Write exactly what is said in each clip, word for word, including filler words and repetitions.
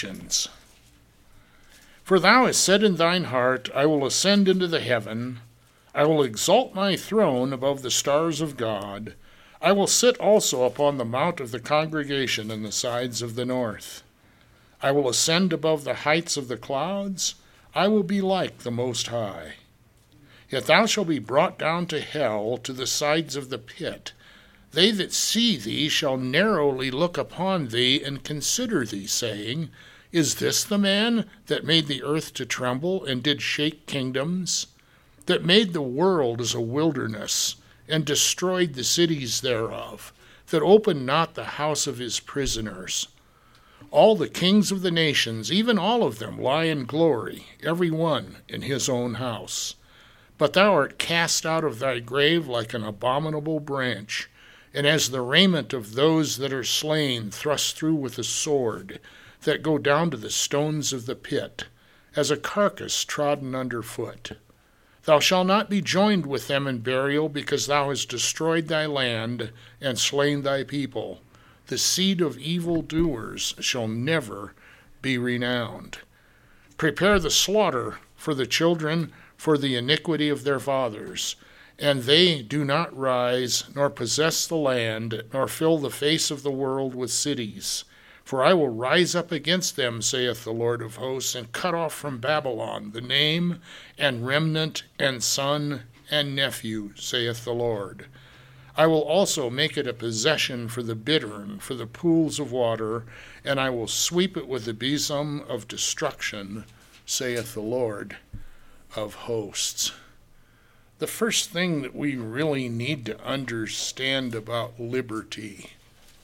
For thou hast said in thine heart, I will ascend into the heaven, I will exalt my throne above the stars of God, I will sit also upon the mount of the congregation in the sides of the north. I will ascend above the heights of the clouds, I will be like the Most High. Yet thou shalt be brought down to hell, to the sides of the pit. They that see thee shall narrowly look upon thee, and consider thee, saying, Is this the man that made the earth to tremble, and did shake kingdoms? That made the world as a wilderness, and destroyed the cities thereof, that opened not the house of his prisoners. All the kings of the nations, even all of them, lie in glory, every one in his own house. But thou art cast out of thy grave like an abominable branch, and as the raiment of those that are slain thrust through with a sword, that go down to the stones of the pit, as a carcass trodden under foot. Thou shalt not be joined with them in burial, because thou hast destroyed thy land and slain thy people. The seed of evildoers shall never be renowned. Prepare the slaughter for the children, for the iniquity of their fathers. And they do not rise, nor possess the land, nor fill the face of the world with cities. For I will rise up against them, saith the Lord of hosts, and cut off from Babylon the name, and remnant, and son, and nephew, saith the Lord. I will also make it a possession for the bittern, for the pools of water, and I will sweep it with the besom of destruction, saith the Lord of hosts. The first thing that we really need to understand about liberty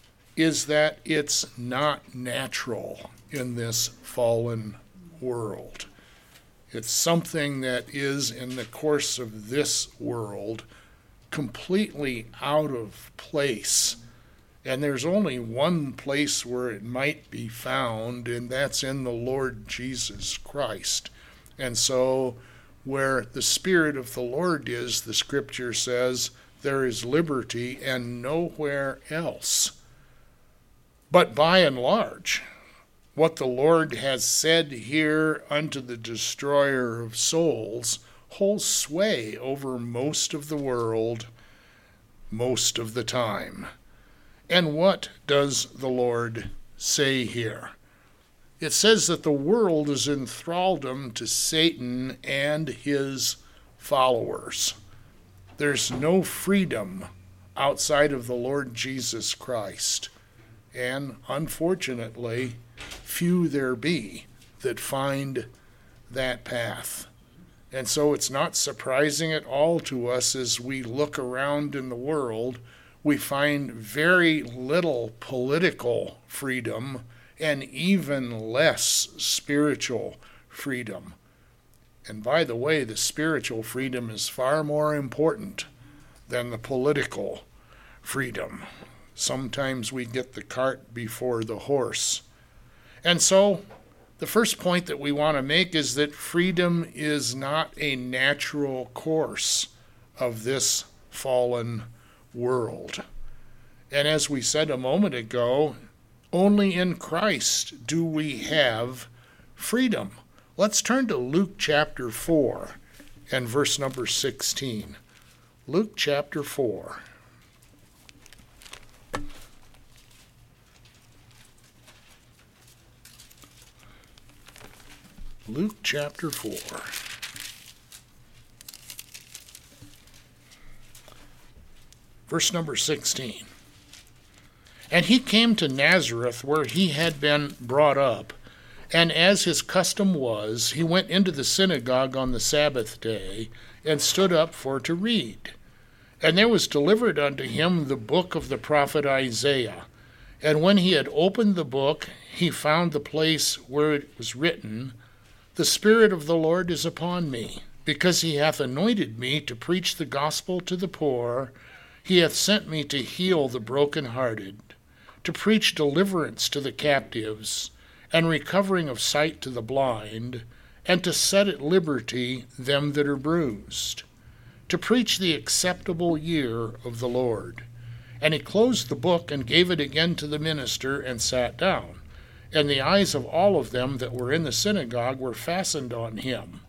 is that it's not natural in this fallen world. It's something that is, in the course of this world, completely out of place. And there's only one place where it might be found, and that's in the Lord Jesus Christ. And so where the Spirit of the Lord is, the Scripture says, there is liberty, and nowhere else. But by and large, what the Lord has said here unto the destroyer of souls holds sway over most of the world, most of the time. And what does the Lord say here? It says that the world is in thraldom to Satan and his followers. There's no freedom outside of the Lord Jesus Christ. And unfortunately, few there be that find that path. And so it's not surprising at all to us as we look around in the world, we find very little political freedom and even less spiritual freedom. And by the way, the spiritual freedom is far more important than the political freedom. Sometimes we get the cart before the horse. And so the first point that we want to make is that freedom is not a natural course of this fallen world. And as we said a moment ago, only in Christ do we have freedom. Let's turn to Luke chapter four and verse number sixteen. Luke chapter four. Luke chapter four. Verse number sixteen. And he came to Nazareth, where he had been brought up. And as his custom was, he went into the synagogue on the Sabbath day, and stood up for to read. And there was delivered unto him the book of the prophet Isaiah. And when he had opened the book, he found the place where it was written, The Spirit of the Lord is upon me, because he hath anointed me to preach the gospel to the poor. He hath sent me to heal the brokenhearted, to preach deliverance to the captives, and recovering of sight to the blind, and to set at liberty them that are bruised, to preach the acceptable year of the Lord. And he closed the book and gave it again to the minister, and sat down. and the eyes of all of them that were in the synagogue were fastened on him.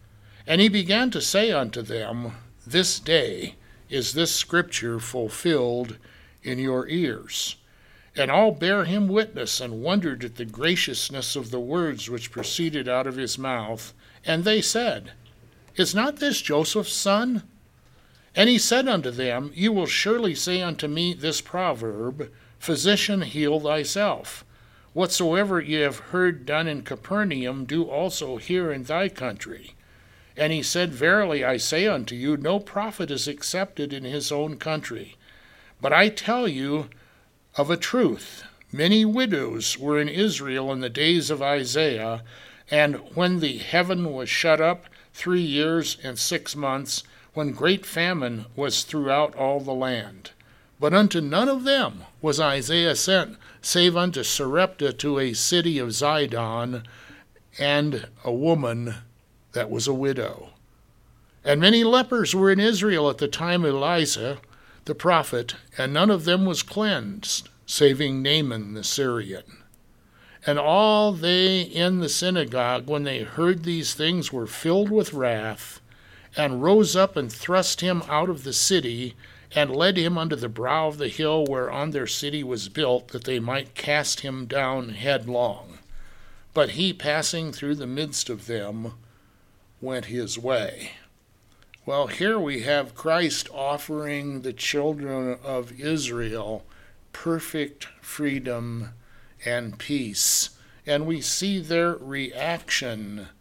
And he began to say unto them, This day is this scripture fulfilled in your ears. And all bare him witness, and wondered at the graciousness of the words which proceeded out of his mouth. And they said, Is not this Joseph's son? And he said unto them, You will surely say unto me this proverb, Physician, heal thyself. Whatsoever ye have heard done in Capernaum, do also here in thy country. And he said, Verily I say unto you, no prophet is accepted in his own country. But I tell you of a truth, many widows were in Israel in the days of Isaiah, and when the heaven was shut up three years and six months, when great famine was throughout all the land. But unto none of them was Isaiah sent, save unto Sarepta to a city of Zidon, and a woman that was a widow. And many lepers were in Israel at the time of Elijah the prophet, and none of them was cleansed, saving Naaman the Syrian. And all they in the synagogue, when they heard these things, were filled with wrath, and rose up and thrust him out of the city, and led him unto the brow of the hill whereon their city was built, that they might cast him down headlong. But he, passing through the midst of them, went his way. Well, here we have Christ offering the children of Israel perfect freedom and peace, and we see their reaction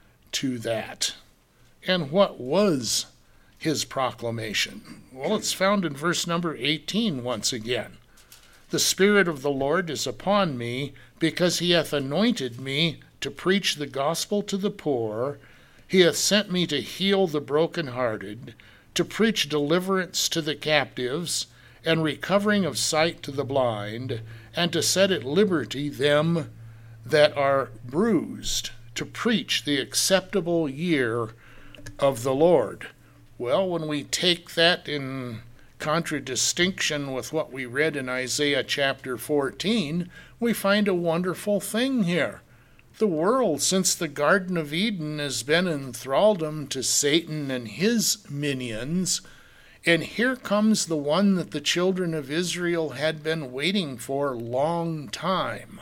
to that. And what was his proclamation? Well, it's found in verse number eighteen once again. The Spirit of the Lord is upon me, because he hath anointed me to preach the gospel to the poor. He hath sent me to heal the brokenhearted, to preach deliverance to the captives, and recovering of sight to the blind, and to set at liberty them that are bruised, to preach the acceptable year of the Lord. Well, when we take that in contradistinction with what we read in Isaiah chapter fourteen, we find a wonderful thing here. The world, since the Garden of Eden, has been in thraldom to Satan and his minions, and here comes the one that the children of Israel had been waiting for a long time.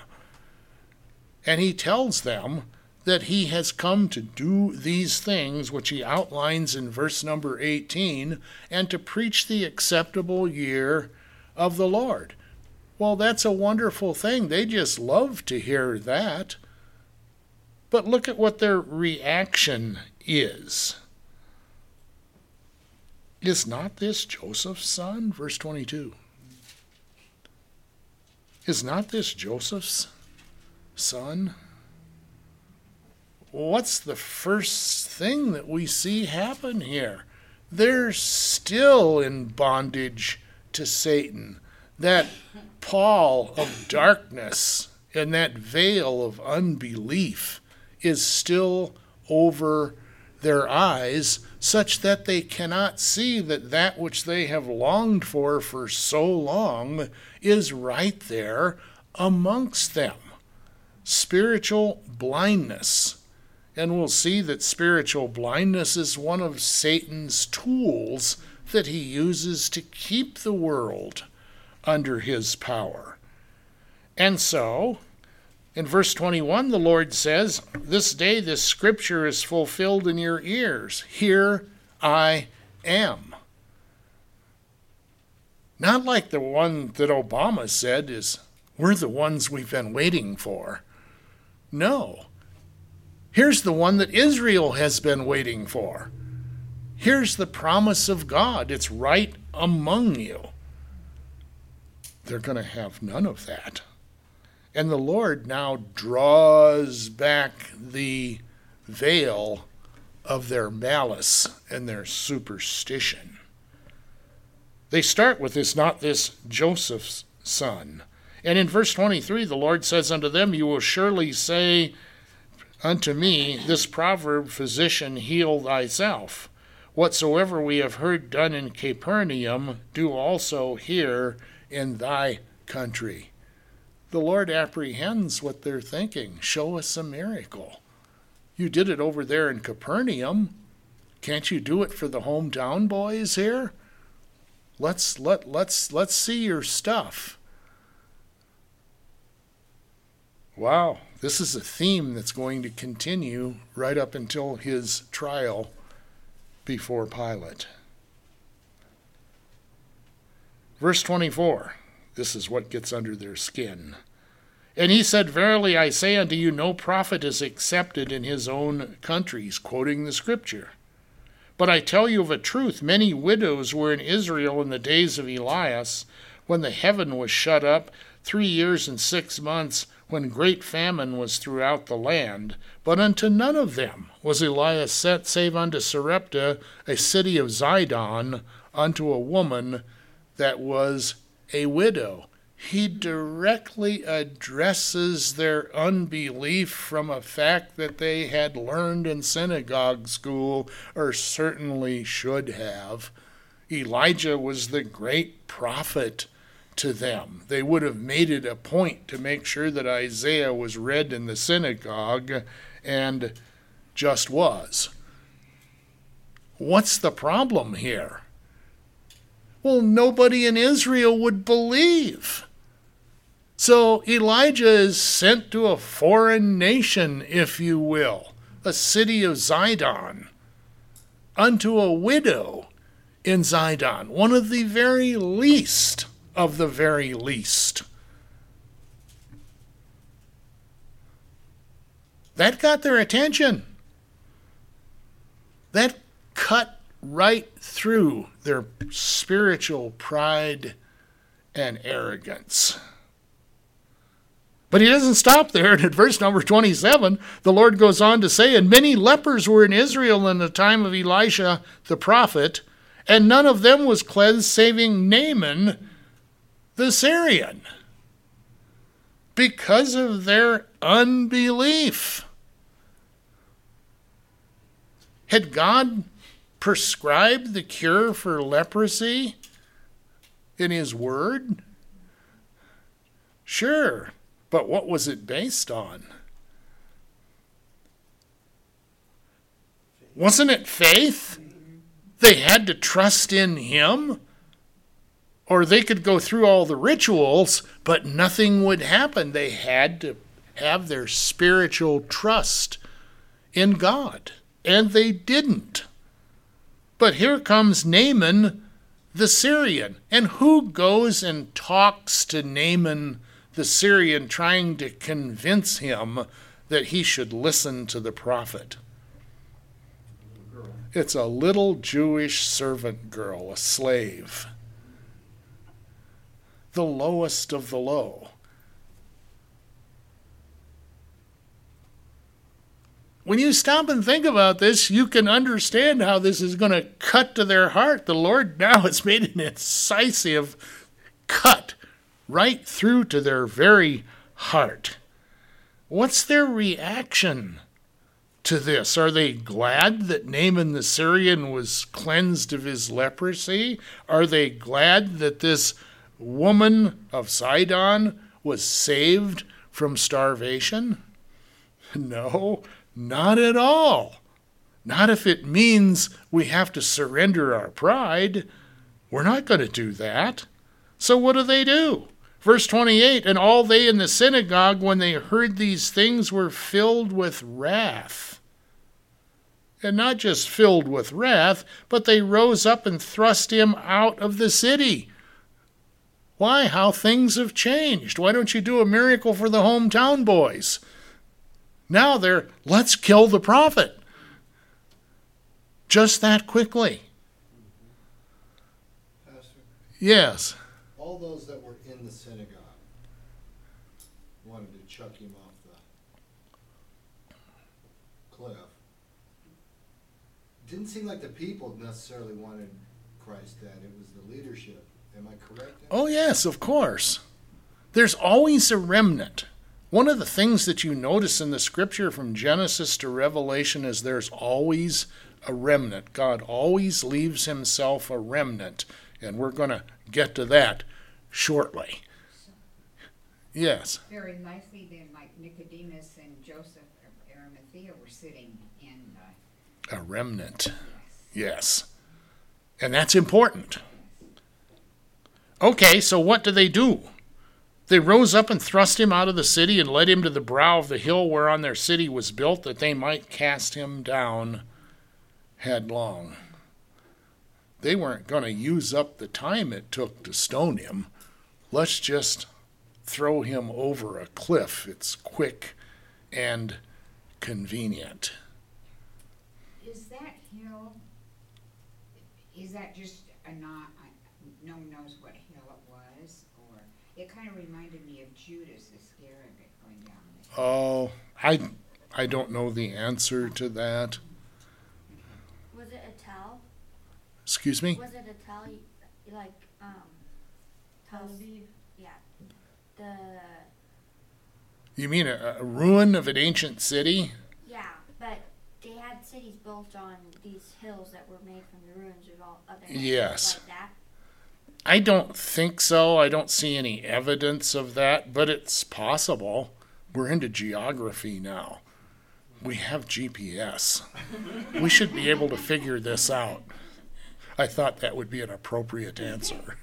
And he tells them that he has come to do these things, which he outlines in verse number eighteen, and to preach the acceptable year of the Lord. Well, that's a wonderful thing. They just love to hear that. But look at what their reaction is. Is not this Joseph's son? Verse twenty-two. Is not this Joseph's son? What's the first thing that we see happen here? They're still in bondage to Satan. That pall of darkness and that veil of unbelief is still over their eyes, such that they cannot see that that which they have longed for for so long is right there amongst them. Spiritual blindness. And we'll see that spiritual blindness is one of Satan's tools that he uses to keep the world under his power. And so, in verse twenty-one, the Lord says, This day this scripture is fulfilled in your ears. Here I am. Not like the one that Obama said is, we're the ones we've been waiting for. No. Here's the one that Israel has been waiting for. Here's the promise of God. It's right among you. They're going to have none of that. And the Lord now draws back the veil of their malice and their superstition. They start with this, not this Joseph's son. And in verse twenty-three, the Lord says unto them, You will surely say unto me this proverb, Physician, heal thyself. Whatsoever we have heard done in Capernaum, do also here in thy country. the Lord apprehends what they're thinking. Show us a miracle. You did it over there in Capernaum. Can't you do it for the hometown boys here? Let's let let's let's see your stuff. Wow, this is a theme that's going to continue right up until his trial before Pilate. Verse twenty-four, this is what gets under their skin. And he said, Verily I say unto you, no prophet is accepted in his own countries, quoting the scripture. But I tell you of a truth, many widows were in Israel in the days of Elias, when the heaven was shut up, three years and six months, when great famine was throughout the land. But unto none of them was Elias sent, save unto Sarepta, a city of Zidon, unto a woman that was a widow. He directly addresses their unbelief from a fact that they had learned in synagogue school, or certainly should have. Elijah was the great prophet to them. They would have made it a point to make sure that Isaiah was read in the synagogue, and just was. What's the problem here? Well, nobody in Israel would believe. So Elijah is sent to a foreign nation, if you will, a city of Zidon, unto a widow in Zidon, one of the very least of the very least. That got their attention. That cut right through their spiritual pride and arrogance. But he doesn't stop there. And at verse number twenty-seven, the Lord goes on to say, And many lepers were in Israel in the time of Elisha the prophet, and none of them was cleansed, saving Naaman the Syrian, because of their unbelief. Had God prescribed the cure for leprosy in his word? Sure. But what was it based on? Wasn't it faith? They had to trust in him. Or they could go through all the rituals, but nothing would happen. They had to have their spiritual trust in God. And they didn't. But here comes Naaman the Syrian. And who goes and talks to Naaman the Syrian, trying to convince him that he should listen to the prophet? It's a little Jewish servant girl, a slave. The lowest of the low. When you stop and think about this, you can understand how this is going to cut to their heart. The Lord now has made an incisive cut right through to their very heart. What's their reaction to this? Are they glad that Naaman the Syrian was cleansed of his leprosy? Are they glad that this woman of Sidon was saved from starvation? No, not at all. Not if it means we have to surrender our pride. We're not going to do that. So what do they do? Verse twenty-eight, And all they in the synagogue, when they heard these things, were filled with wrath. And not just filled with wrath, but they rose up and thrust him out of the city. Why? How things have changed. Why don't you do a miracle for the hometown boys? Now they're, let's kill the prophet. Just that quickly. Pastor, yes. all those that were in the synagogue wanted to chuck him off the cliff. Didn't seem like the people necessarily wanted Christ dead. It was the leadership. Am I correct? Oh, yes, of course. There's always a remnant. One of the things that you notice in the scripture from Genesis to Revelation is there's always a remnant. God always leaves himself a remnant, and we're going to get to that shortly. Yes. Very likely then, like Nicodemus and Joseph of Arimathea were sitting in the... A remnant. Yes. Yes. And that's important. Okay, so what do they do? They rose up and thrust him out of the city and led him to the brow of the hill whereon their city was built, that they might cast him down headlong. They weren't going to use up the time it took to stone him. Let's just throw him over a cliff. It's quick and convenient. Is that hill, is that just a not, no one knows what hill it was? Or it kind of reminded me of Judas Iscariot going down the hill. Oh, I, I don't know the answer to that. Was it a tell? Excuse me? Was it a tell, like, um, Tel Aviv? Yeah. The, You mean a, a ruin of an ancient city? yeah, but they had cities built on these hills that were made from the ruins of all other nations Yes. like that. I don't think so. I don't see any evidence of that, but it's possible. We're into geography now. We have G P S. We should be able to figure this out. I thought that would be an appropriate answer.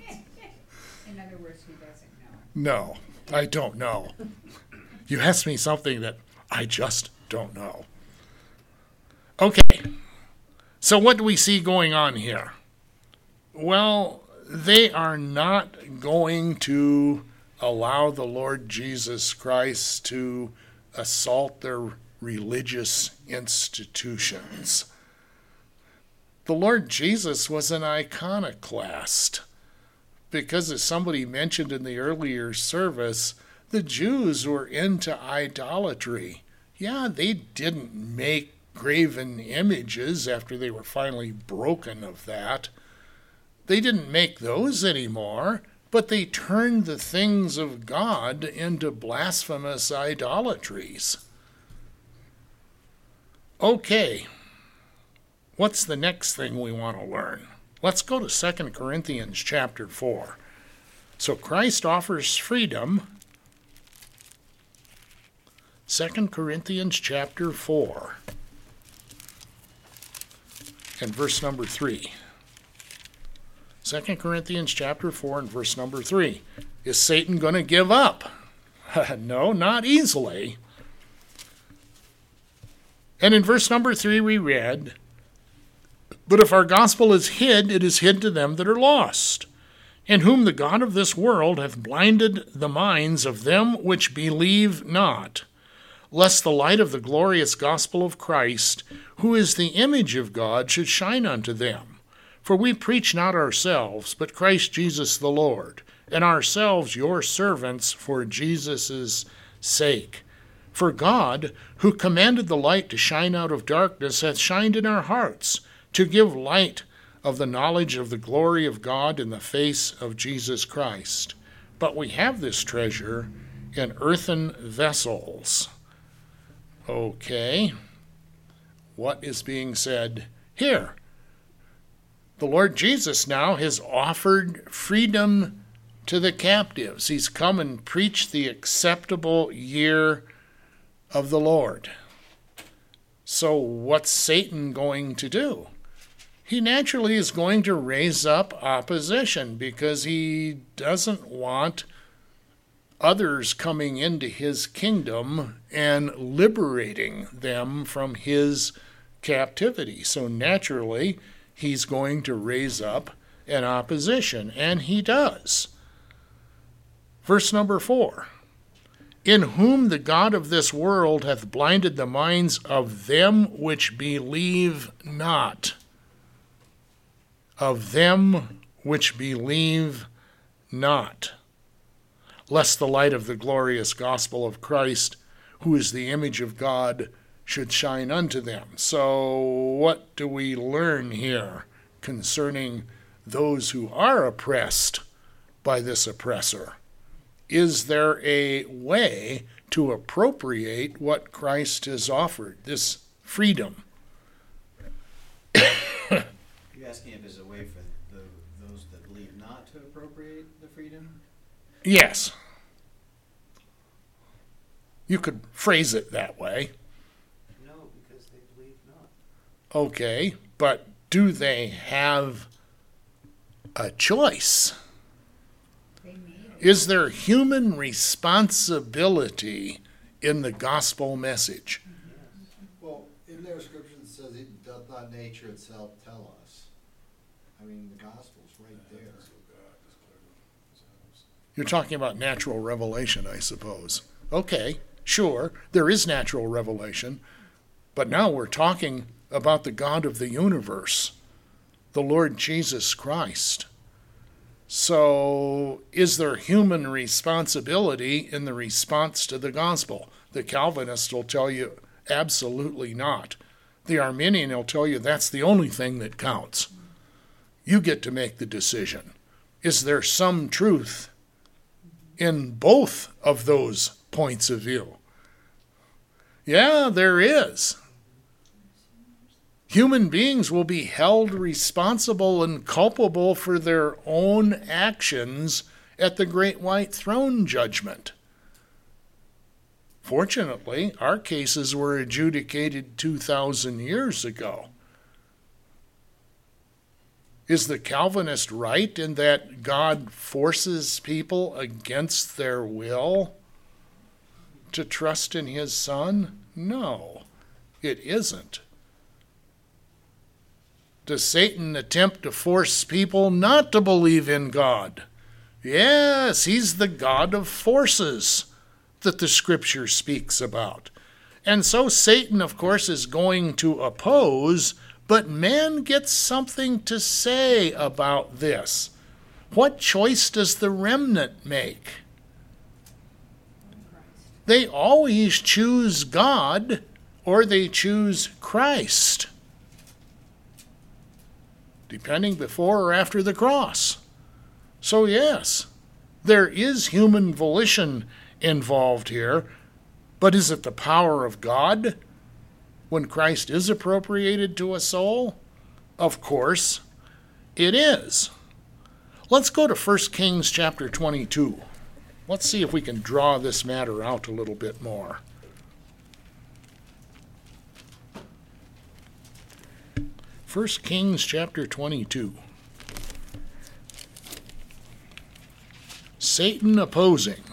In other words, who doesn't know? No, I don't know. You asked me something that I just don't know. Okay, so what do we see going on here? Well, they are not going to allow the Lord Jesus Christ to assault their religious institutions. The Lord Jesus was an iconoclast because, as somebody mentioned in the earlier service, the Jews were into idolatry. Yeah, they didn't make graven images after they were finally broken of that. They didn't make those anymore, but they turned the things of God into blasphemous idolatries. Okay, what's the next thing we want to learn? Let's go to Second Corinthians chapter four. So Christ offers freedom. Second Corinthians chapter four and verse number three. Second Corinthians chapter four and verse number three. Is Satan going to give up? No, not easily. And in verse number three we read, "But if our gospel is hid, it is hid to them that are lost, in whom the God of this world hath blinded the minds of them which believe not, lest the light of the glorious gospel of Christ, who is the image of God, should shine unto them. For we preach not ourselves, but Christ Jesus the Lord, and ourselves your servants for Jesus' sake. For God, who commanded the light to shine out of darkness, hath shined in our hearts, to give light of the knowledge of the glory of God in the face of Jesus Christ. But we have this treasure in earthen vessels." Okay, what is being said here? The Lord Jesus now has offered freedom to the captives. He's come and preached the acceptable year of the Lord. So what's Satan going to do? He naturally is going to raise up opposition because he doesn't want others coming into his kingdom and liberating them from his captivity. So naturally, he's going to raise up an opposition, and he does. Verse number four. "In whom the God of this world hath blinded the minds of them which believe not." Of them which believe not. "Lest the light of the glorious gospel of Christ, who is the image of God, should shine unto them." So what do we learn here concerning those who are oppressed by this oppressor? Is there a way to appropriate what Christ has offered, this freedom? You're asking if there's a way for the, those that believe not to appropriate the freedom? Yes. You could phrase it that way. No, because they believe not. Okay, but do they have a choice? They made it. Is there human responsibility in the gospel message? Well, in their scripture it says, it doth not nature itself tell us. I mean, the gospel's right there. You're talking about natural revelation, I suppose. Okay, sure, there is natural revelation, but now we're talking about the God of the universe, the Lord Jesus Christ. So, is there human responsibility in the response to the gospel? The Calvinist will tell you absolutely not. The Arminian will tell you that's the only thing that counts. You get to make the decision. Is there some truth in both of those points of view? Yeah, there is. Human beings will be held responsible and culpable for their own actions at the great white throne judgment. Fortunately, our cases were adjudicated two thousand years ago. Is the Calvinist right in that God forces people against their will to trust in his Son? No, it isn't. Does Satan attempt to force people not to believe in God? Yes, he's the God of forces that the Scripture speaks about. And so Satan, of course, is going to oppose, but man gets something to say about this. What choice does the remnant make? They always choose God or they choose Christ, depending before or after the cross. So yes, there is human volition involved here, but is it the power of God when Christ is appropriated to a soul? Of course, it is. Let's go to First Kings chapter twenty-two. Let's see if we can draw this matter out a little bit more. First Kings chapter twenty-two. Satan opposing.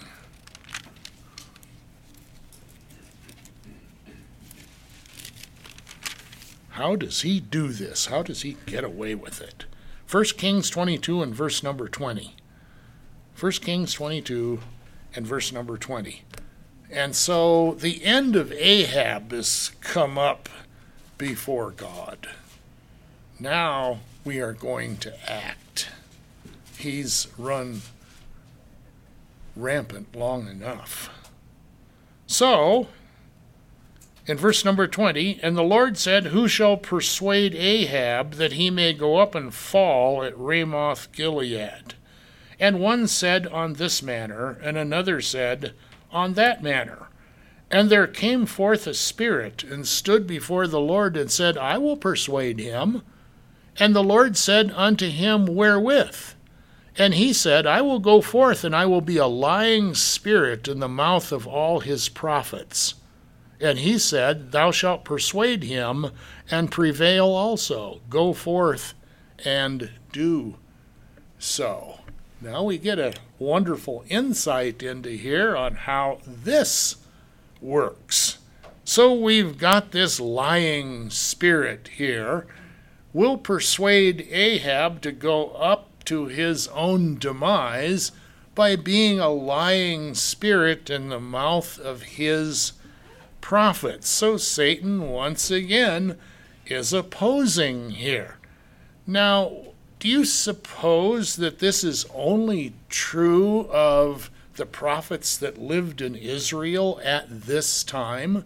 How does he do this? How does he get away with it? First Kings twenty-two and verse number twenty. First Kings twenty-two and verse number twenty. And so the end of Ahab has come up before God. Now we are going to act. He's run rampant long enough. So, in verse number twenty, and the Lord said, who shall persuade Ahab that he may go up and fall at Ramoth Gilead? And one said, on this manner, and another said, on that manner. And there came forth a spirit, and stood before the Lord, and said, I will persuade him. And the Lord said unto him, wherewith? And he said, I will go forth, and I will be a lying spirit in the mouth of all his prophets. And he said, thou shalt persuade him, and prevail also. Go forth and do so. Now we get a wonderful insight into here on how this works. So we've got this lying spirit here. Will persuade Ahab to go up to his own demise by being a lying spirit in the mouth of his prophets. So Satan, once again, is opposing here. Now, do you suppose that this is only true of the prophets that lived in Israel at this time?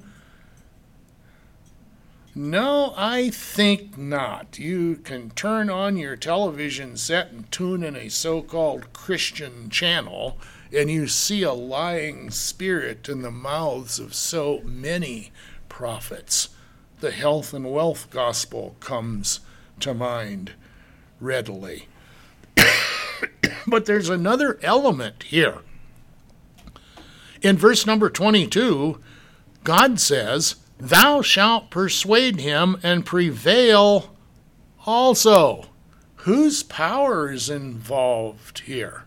No, I think not. You can turn on your television set and tune in a so-called Christian channel, and you see a lying spirit in the mouths of so many prophets. The health and wealth gospel comes to mind readily. But there's another element here. In verse number twenty-two, God says, "Thou shalt persuade him and prevail also." Whose power is involved here?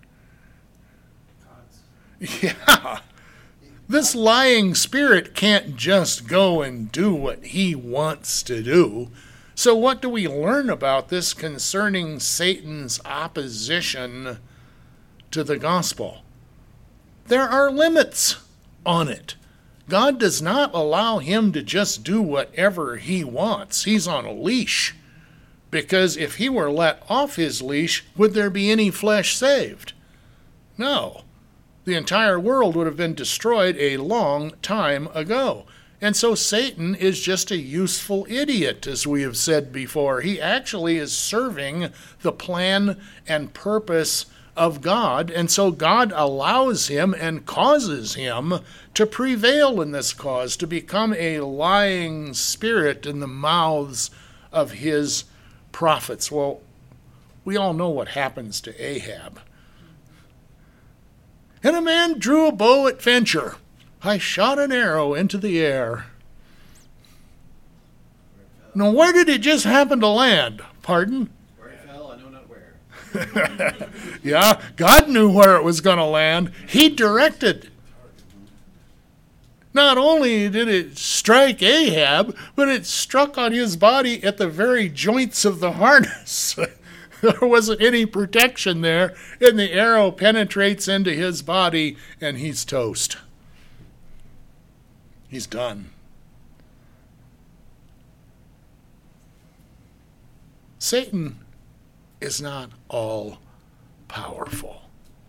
God's. Yeah. This lying spirit can't just go and do what he wants to do. So what do we learn about this concerning Satan's opposition to the gospel? There are limits on it. God does not allow him to just do whatever he wants. He's on a leash. Because if he were let off his leash, would there be any flesh saved? No. The entire world would have been destroyed a long time ago. And so Satan is just a useful idiot, as we have said before. He actually is serving the plan and purpose of God, and so God allows him and causes him to prevail in this cause, to become a lying spirit in the mouths of his prophets. Well, we all know what happens to Ahab. "And a man drew a bow at venture. I shot an arrow into the air." Now, where did it just happen to land? Pardon? Where it fell, I know not where. Yeah, God knew where it was going to land. He directed. Not only did it strike Ahab, but it struck on his body at the very joints of the harness. There wasn't any protection there, and the arrow penetrates into his body, and he's toast. He's done. Satan is not all powerful.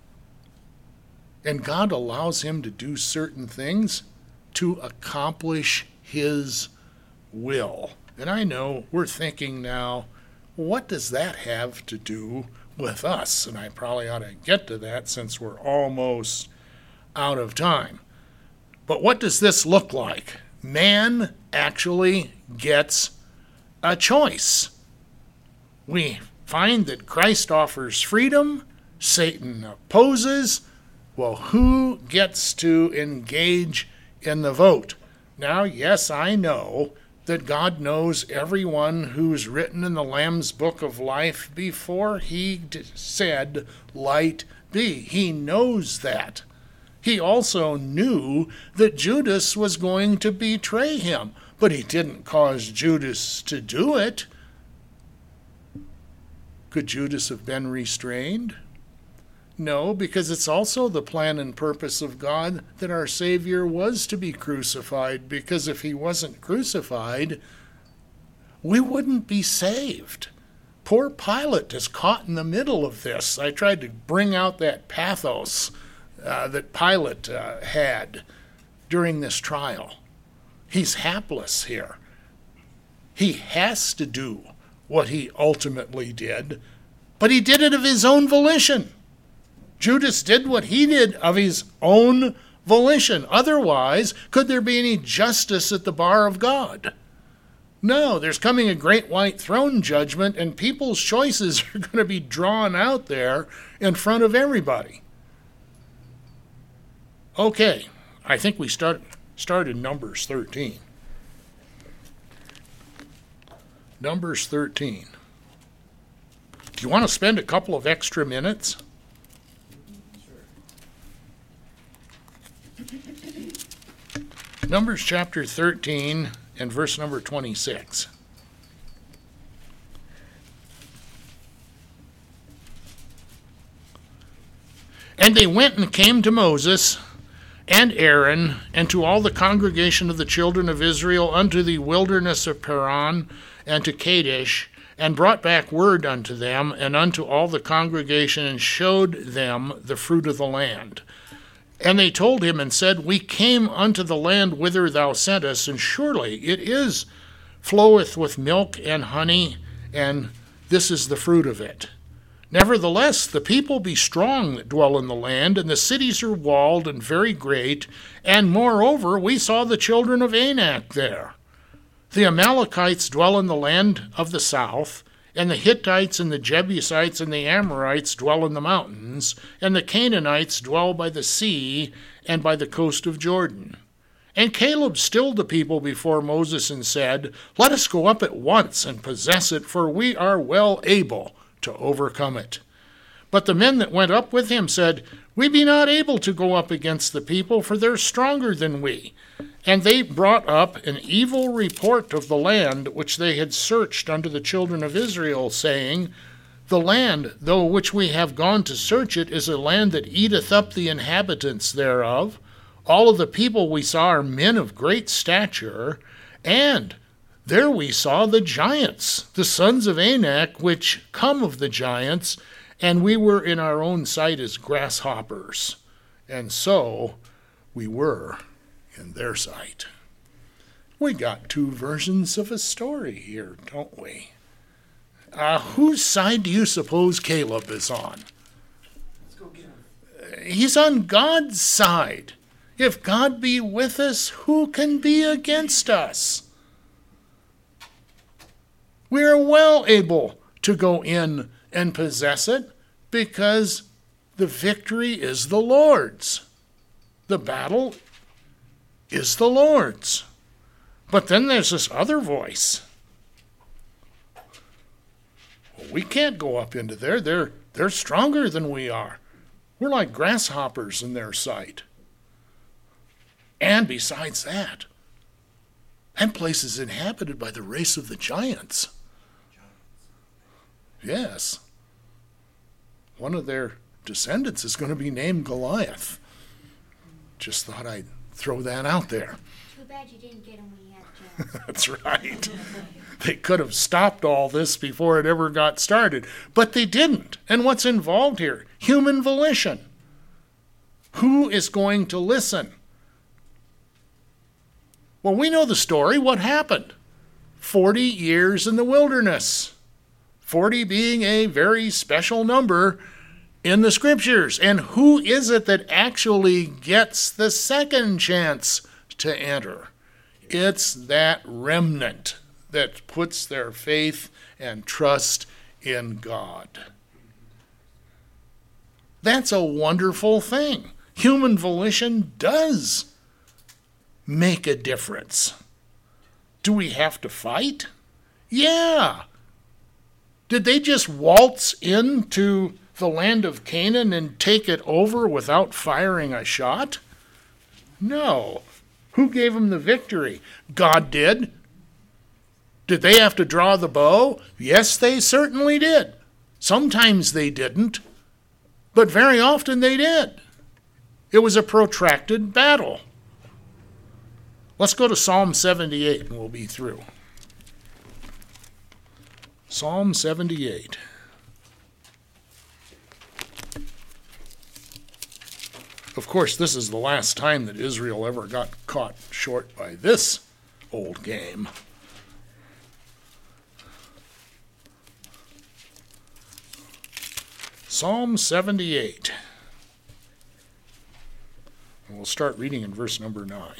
And God allows him to do certain things to accomplish his will. And I know we're thinking now, what does that have to do with us? And I probably ought to get to that since we're almost out of time. But what does this look like? Man actually gets a choice. We find that Christ offers freedom, Satan opposes. Well, who gets to engage in the vote? Now, yes, I know that God knows everyone who's written in the Lamb's Book of Life before he d- said, "Light be." He knows that. He also knew that Judas was going to betray him, but he didn't cause Judas to do it. Could Judas have been restrained? No, because it's also the plan and purpose of God that our Savior was to be crucified, because if he wasn't crucified, we wouldn't be saved. Poor Pilate is caught in the middle of this. I tried to bring out that pathos uh, that Pilate uh, had during this trial. He's hapless here. He has to do what he ultimately did, but he did it of his own volition. Judas did what he did of his own volition. Otherwise, could there be any justice at the bar of God? No, there's coming a great white throne judgment, and people's choices are going to be drawn out there in front of everybody. Okay, I think we start, start in Numbers thirteen. Numbers thirteen. Do you want to spend a couple of extra minutes? Numbers chapter thirteen and verse number twenty-six. And they went and came to Moses and Aaron and to all the congregation of the children of Israel unto the wilderness of Paran and to Kadesh, and brought back word unto them and unto all the congregation, and showed them the fruit of the land. And they told him and said, We came unto the land whither thou sent us, and surely it is floweth with milk and honey, and this is the fruit of it. Nevertheless, the people be strong that dwell in the land, and the cities are walled and very great, and moreover we saw the children of Anak there. The Amalekites dwell in the land of the south, and the Hittites and the Jebusites and the Amorites dwell in the mountains, and the Canaanites dwell by the sea, and by the coast of Jordan. And Caleb stilled the people before Moses and said, "Let us go up at once and possess it, for we are well able to overcome it." But the men that went up with him said, "We be not able to go up against the people, for they're stronger than we." And they brought up an evil report of the land which they had searched unto the children of Israel, saying, "The land, though which we have gone to search it, is a land that eateth up the inhabitants thereof. All of the people we saw are men of great stature, and there we saw the giants, the sons of Anak, which come of the giants, and we were in our own sight as grasshoppers, and so we were in their sight." We got two versions of a story here, don't we? Uh, whose side do you suppose Caleb is on? Let's go get him. He's on God's side. If God be with us, who can be against us? We are well able to go in and possess it because the victory is the Lord's. The battle is the Lord's. But then there's this other voice. Well, we can't go up into there. They're, they're stronger than we are. We're like grasshoppers in their sight. And besides that, that place is inhabited by the race of the giants. Yes. One of their descendants is going to be named Goliath. Just thought I'd throw that out there. Too bad you didn't get him when you had a chance. That's right. They could have stopped all this before it ever got started, but they didn't. And what's involved here? Human volition. Who is going to listen? Well, we know the story. What happened? Forty years in the wilderness. Forty being a very special number in the scriptures. And who is it that actually gets the second chance to enter? It's that remnant that puts their faith and trust in God. That's a wonderful thing. Human volition does make a difference. Do we have to fight? Yeah. Did they just waltz into the land of Canaan and take it over without firing a shot? No. Who gave them the victory? God did. Did they have to draw the bow? Yes, they certainly did. Sometimes they didn't, but very often they did. It was a protracted battle. Let's go to Psalm seventy-eight and we'll be through. Psalm seventy-eight. Of course, this is the last time that Israel ever got caught short by this old game. Psalm seventy-eight. And we'll start reading in verse number nine.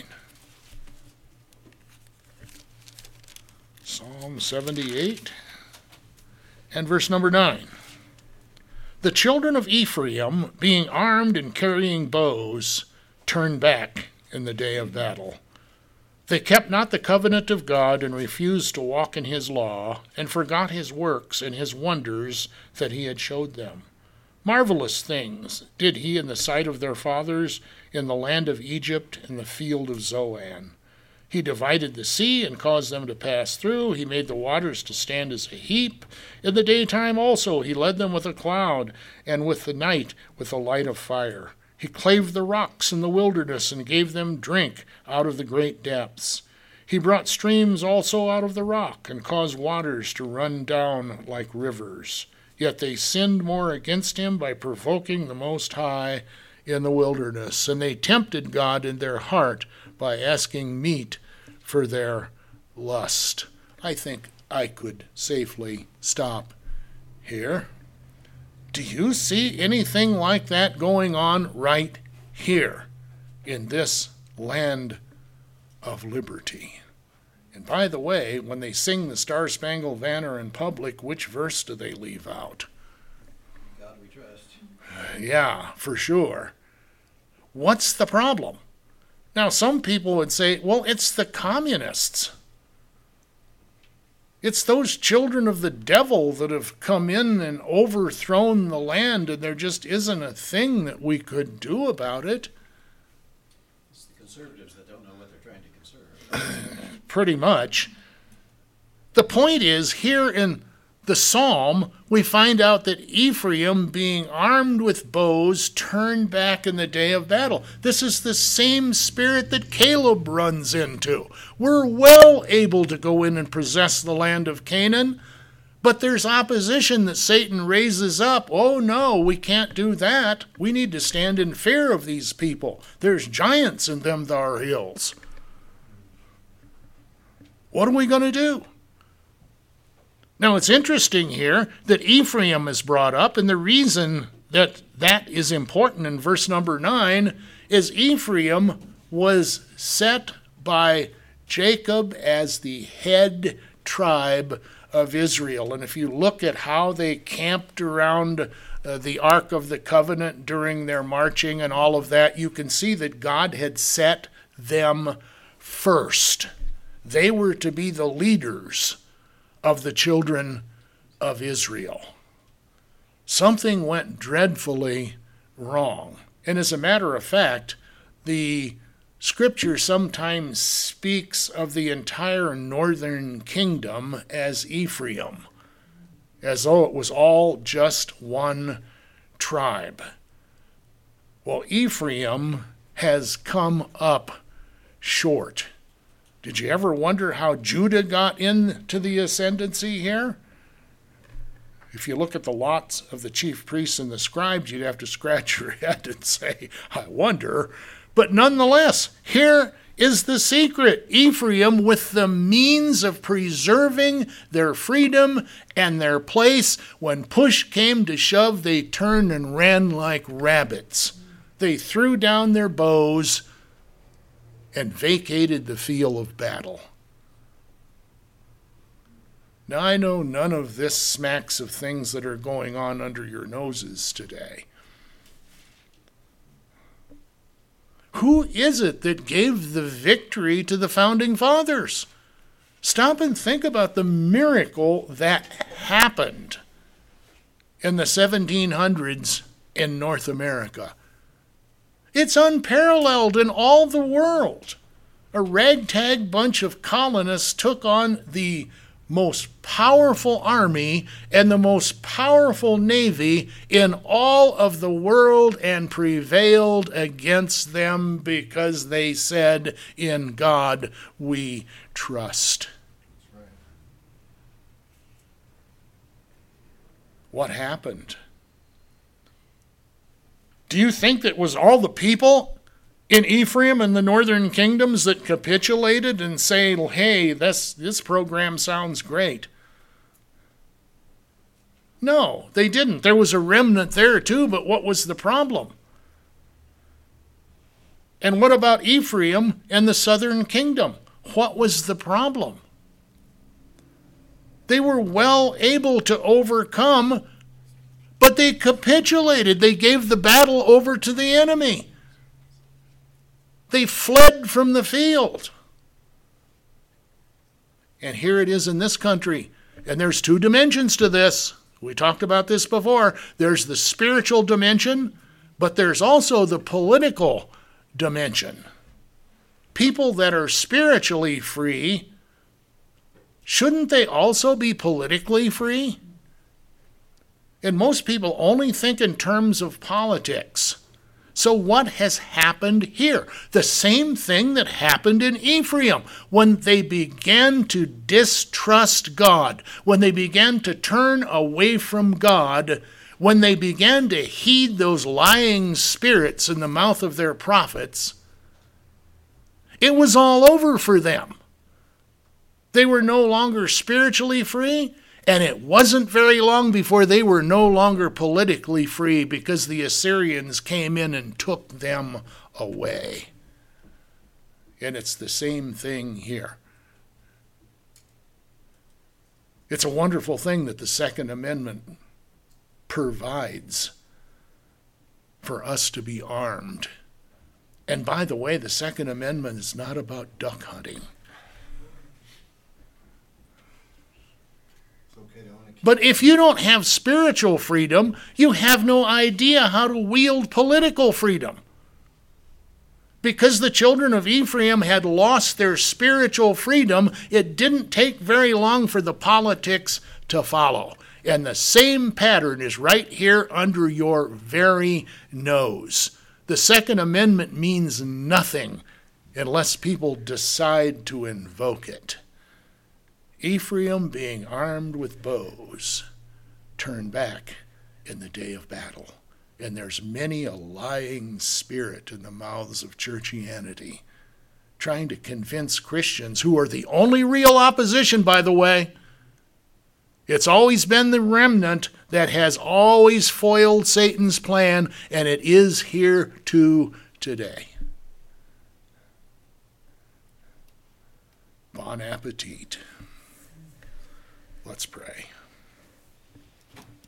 Psalm seventy-eight and verse number nine. The children of Ephraim, being armed and carrying bows, turned back in the day of battle. They kept not the covenant of God and refused to walk in his law, and forgot his works and his wonders that he had showed them. Marvelous things did he in the sight of their fathers in the land of Egypt, in the field of Zoan. He divided the sea and caused them to pass through. He made the waters to stand as a heap. In the daytime also he led them with a cloud, and with the night with a light of fire. He clave the rocks in the wilderness and gave them drink out of the great depths. He brought streams also out of the rock, and caused waters to run down like rivers. Yet they sinned more against him by provoking the Most High in the wilderness, and they tempted God in their heart by asking meat for their lust. I think I could safely stop here. Do you see anything like that going on right here in this land of liberty? And by the way, when they sing the Star-Spangled Banner in public, which verse do they leave out? God we trust. Yeah, for sure. What's the problem? Now, some people would say, well, it's the communists. It's those children of the devil that have come in and overthrown the land, and there just isn't a thing that we could do about it. It's the conservatives that don't know what they're trying to conserve. Pretty much. The point is, here in the psalm, we find out that Ephraim, being armed with bows, turned back in the day of battle. This is the same spirit that Caleb runs into. We're well able to go in and possess the land of Canaan, but there's opposition that Satan raises up. Oh no, we can't do that. We need to stand in fear of these people. There's giants in them thar hills. What are we going to do? Now, it's interesting here that Ephraim is brought up, and the reason that that is important in verse number nine is Ephraim was set by Jacob as the head tribe of Israel. And if you look at how they camped around uh, the Ark of the Covenant during their marching and all of that, you can see that God had set them first. They were to be the leaders of the children of Israel. Something went dreadfully wrong. And as a matter of fact, the Scripture sometimes speaks of the entire northern kingdom as Ephraim, as though it was all just one tribe. Well, Ephraim has come up short. Did you ever wonder how Judah got into the ascendancy here? If you look at the lots of the chief priests and the scribes, you'd have to scratch your head and say, I wonder. But nonetheless, here is the secret. Ephraim, with the means of preserving their freedom and their place, when push came to shove, they turned and ran like rabbits. They threw down their bows and vacated the field of battle. Now, I know none of this smacks of things that are going on under your noses today. Who is it that gave the victory to the founding fathers? Stop and think about the miracle that happened in the seventeen hundreds in North America. It's unparalleled in all the world. A ragtag bunch of colonists took on the most powerful army and the most powerful navy in all of the world and prevailed against them because they said, in God we trust. That's right. What happened? Do you think that was all the people in Ephraim and the northern kingdoms that capitulated and say, hey, this, this program sounds great? No, they didn't. There was a remnant there too, but what was the problem? And what about Ephraim and the southern kingdom? What was the problem? They were well able to overcome, but they capitulated. They gave the battle over to the enemy. They fled from the field. And here it is in this country. And there's two dimensions to this. We talked about this before. There's the spiritual dimension, but there's also the political dimension. People that are spiritually free, shouldn't they also be politically free? And most people only think in terms of politics. So what has happened here? The same thing that happened in Ephraim when they began to distrust God, when they began to turn away from God, when they began to heed those lying spirits in the mouth of their prophets. It was all over for them. They were no longer spiritually free. And it wasn't very long before they were no longer politically free because the Assyrians came in and took them away. And it's the same thing here. It's a wonderful thing that the Second Amendment provides for us to be armed And by the way, the Second Amendment is not about duck hunting. It's okay to own a key. But if you don't have spiritual freedom, you have no idea how to wield political freedom. Because the children of Ephraim had lost their spiritual freedom, it didn't take very long for the politics to follow. And the same pattern is right here under your very nose. The Second Amendment means nothing unless people decide to invoke it. Ephraim, being armed with bows, turned back in the day of battle. And there's many a lying spirit in the mouths of churchianity, trying to convince Christians, who are the only real opposition, by the way. It's always been the remnant that has always foiled Satan's plan, and it is here too today. Bon appetit. Let's pray.